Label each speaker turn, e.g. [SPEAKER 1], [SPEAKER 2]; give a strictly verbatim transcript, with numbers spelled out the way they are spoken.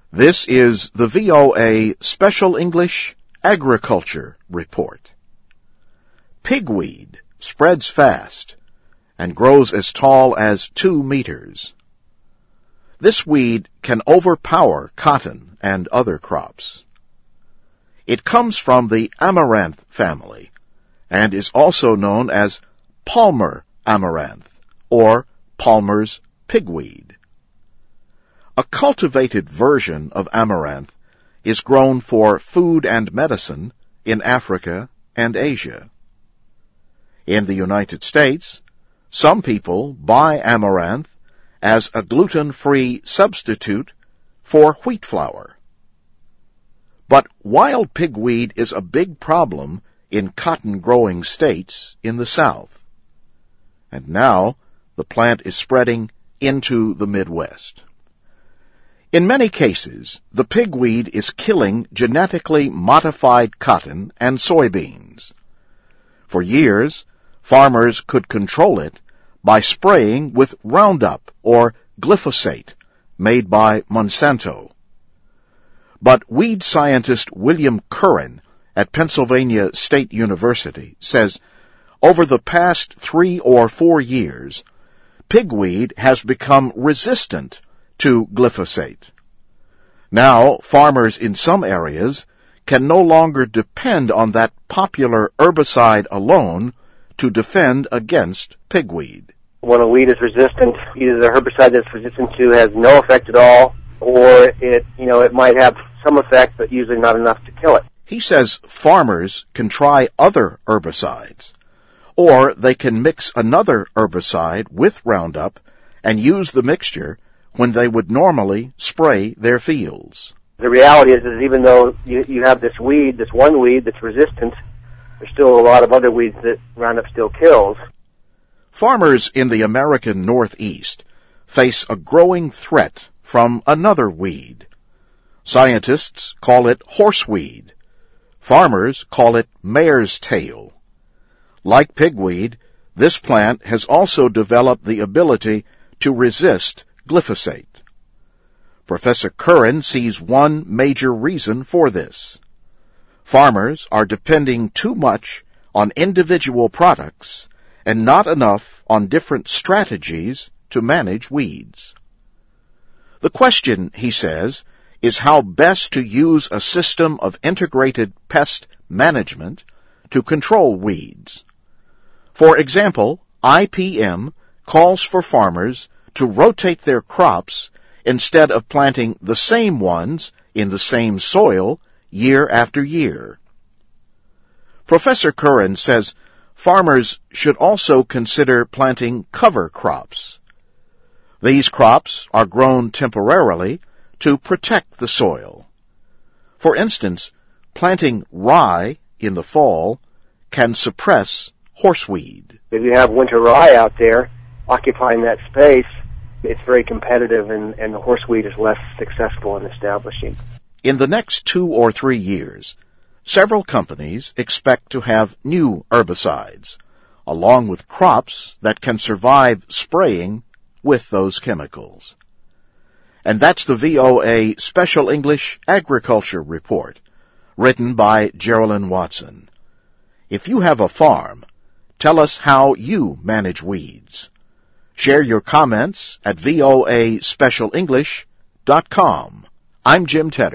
[SPEAKER 1] This is the V O A Special English Agriculture Report. Pigweed spreads fast and grows as tall as two meters. This weed can overpower cotton and other crops. It comes from the amaranth family and is also known as Palmer amaranth or Palmer's pigweed. A cultivated version of amaranth is grown for food and medicine in Africa and Asia. In the United States, some people buy amaranth as a gluten-free substitute for wheat flour. But wild pigweed is a big problem in cotton-growing states in the South. And now the plant is spreading into the Midwest. In many cases, the pigweed is killing genetically modified cotton and soybeans. For years, farmers could control it by spraying with Roundup or glyphosate made by Monsanto. But weed scientist William Curran at Pennsylvania State University says over the past three or four years, pigweed has become resistant to glyphosate. Now, farmers in some areas can no longer depend on that popular herbicide alone to defend against pigweed.
[SPEAKER 2] When a weed is resistant, either the herbicide that's resistant to has no effect at all, or it, you know, it might have some effect, but usually not enough to kill it.
[SPEAKER 1] He says farmers can try other herbicides, or they can mix another herbicide with Roundup and use the mixture when they would normally spray their fields.
[SPEAKER 2] The reality is, is even though you, you have this weed, this one weed that's resistant, there's still a lot of other weeds that Roundup still kills.
[SPEAKER 1] Farmers in the American Northeast face a growing threat from another weed. Scientists call it horseweed. Farmers call it mare's tail. Like pigweed, this plant has also developed the ability to resist glyphosate. Professor Curran sees one major reason for this. Farmers are depending too much on individual products and not enough on different strategies to manage weeds. The question, he says, is how best to use a system of integrated pest management to control weeds. For example, I P M calls for farmers to rotate their crops instead of planting the same ones in the same soil year after year. Professor Curran says farmers should also consider planting cover crops. These crops are grown temporarily to protect the soil. For instance, planting rye in the fall can suppress horseweed.
[SPEAKER 2] If you have winter rye out there occupying that space, it's very competitive and, and the horseweed is less successful in establishing.
[SPEAKER 1] In the next two or three years, several companies expect to have new herbicides, along with crops that can survive spraying with those chemicals. And that's the V O A Special English Agriculture Report, written by Geraldine Watson. If you have a farm, tell us how you manage weeds. Share your comments at V O A special english dot com. I'm Jim Tedder.